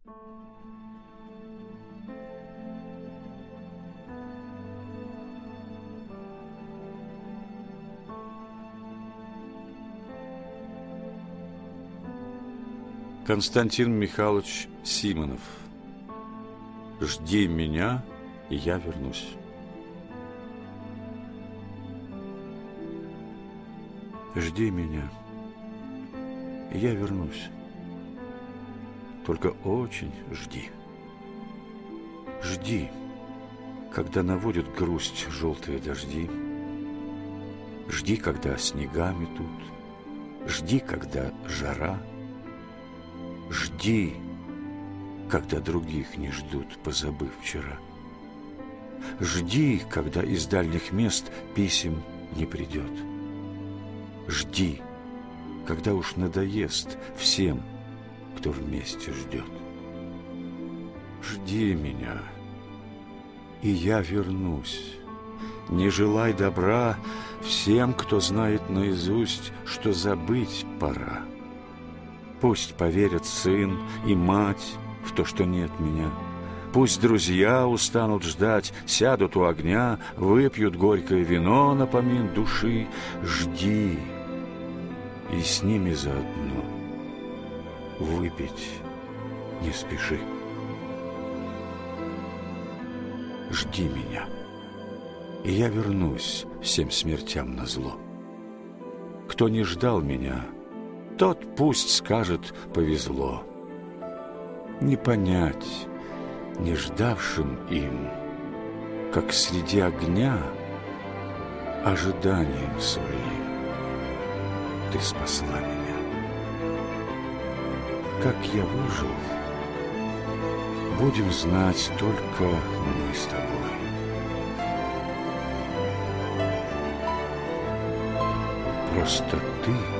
Константин Михайлович Симонов. Жди меня, и я вернусь. Жди меня, и я вернусь. Только очень жди. Жди, когда наводят грусть желтые дожди. Жди, когда снега метут. Жди, когда жара. Жди, когда других не ждут, позабыв вчера. Жди, когда из дальних мест писем не придет. Жди, когда уж надоест всем, кто вместе ждет. Жди меня, и я вернусь. Не желай добра всем, кто знает наизусть, что забыть пора. Пусть поверят сын и мать в то, что нет меня. Пусть друзья устанут ждать, сядут у огня, выпьют горькое вино на помин души. Жди, и с ними заодно выпить не спеши. Жди меня, и я вернусь всем смертям назло. Кто не ждал меня, тот пусть скажет повезло. Не понять не ждавшим им, как среди огня ожиданием своим ты спасла меня. Как я выжил, будем знать только мы с тобой. Просто ты